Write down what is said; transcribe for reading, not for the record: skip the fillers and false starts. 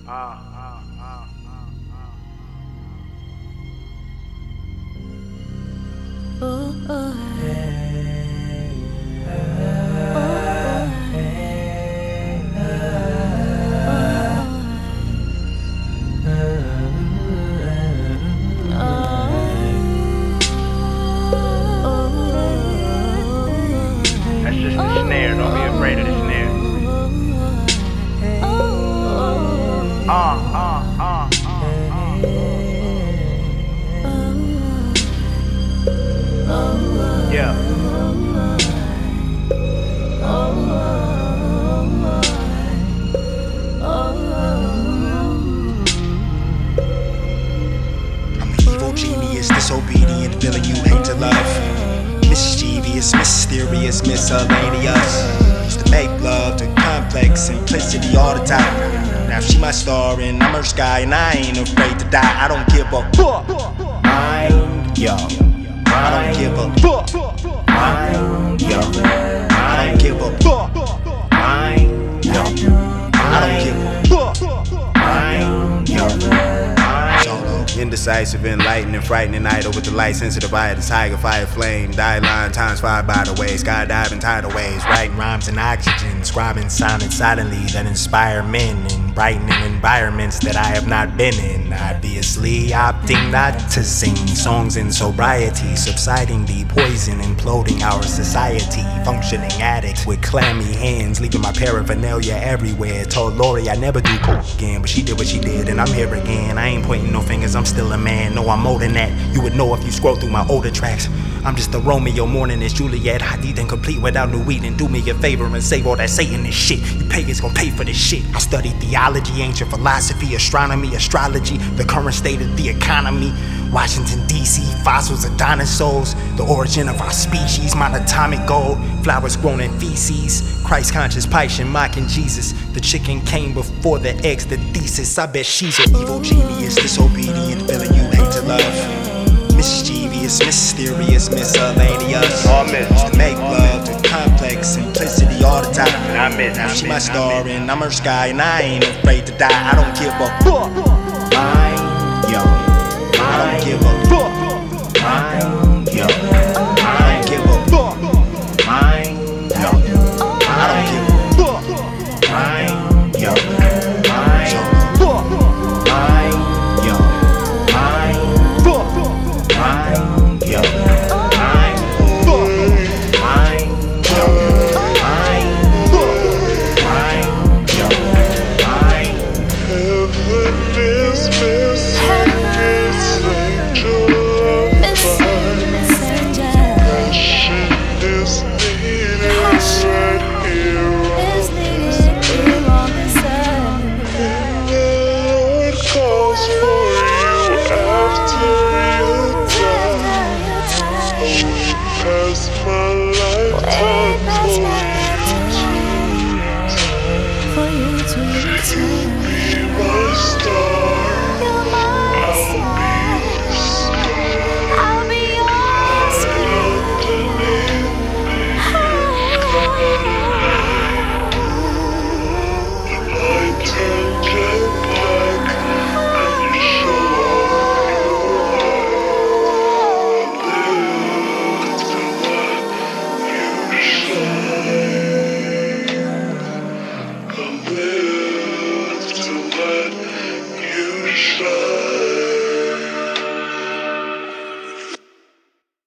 That's just the snare. Don't be afraid of the snare. Yeah. I'm the evil genius, disobedient villain you hate to love. Mischievous, mysterious, miscellaneous. Used to make love to complex simplicity all the time. Now she my star and I'm her sky, and I ain't afraid to die. I don't give a fuck. I'm young. I don't give a fuck. I'm young. I don't give a fuck. I'm young. I don't give a fuck. I'm young. Indecisive, enlightening, frightening idol with the light sensitive eye, the tiger fire flame, die line times 5 by the way, skydiving tidal waves, writing rhymes in oxygen, scribing sonnets silently that inspire men and brightening environments that I have not been in. Obviously, opting not to sing songs in sobriety, subsiding the poison, imploding our society. Functioning addict with clammy hands, leaving my paraphernalia everywhere. Told Lori I never do coke again, but she did what she did, and I'm here again. I ain't pointing no fingers, I'm still a man. No, I'm more than that. You would know if you scroll through my older tracks. I'm just a Romeo mourning as Juliet, hot-eat and complete without new weed. And do me a favor and save all that Satanist shit. You pagans gon' pay for this shit. I studied theology, ancient philosophy, astronomy, astrology, the current state of the economy, Washington DC, fossils of dinosaurs, the origin of our species, monatomic gold, flowers grown in feces, Christ-conscious Python mocking Jesus. The chicken came before the eggs, the thesis. I bet she's an Evil genius, disobedient villain you hate to love. Mischievous, mysterious, miscellaneous. Used to make love to complex simplicity all the time. Now she my star and I'm her sky, and I ain't afraid to die. I don't give a fuck. I'm young. I don't give a fuck. I'm young. I don't give a fuck. I'm young. I don't give a fuck. I'm young. I'm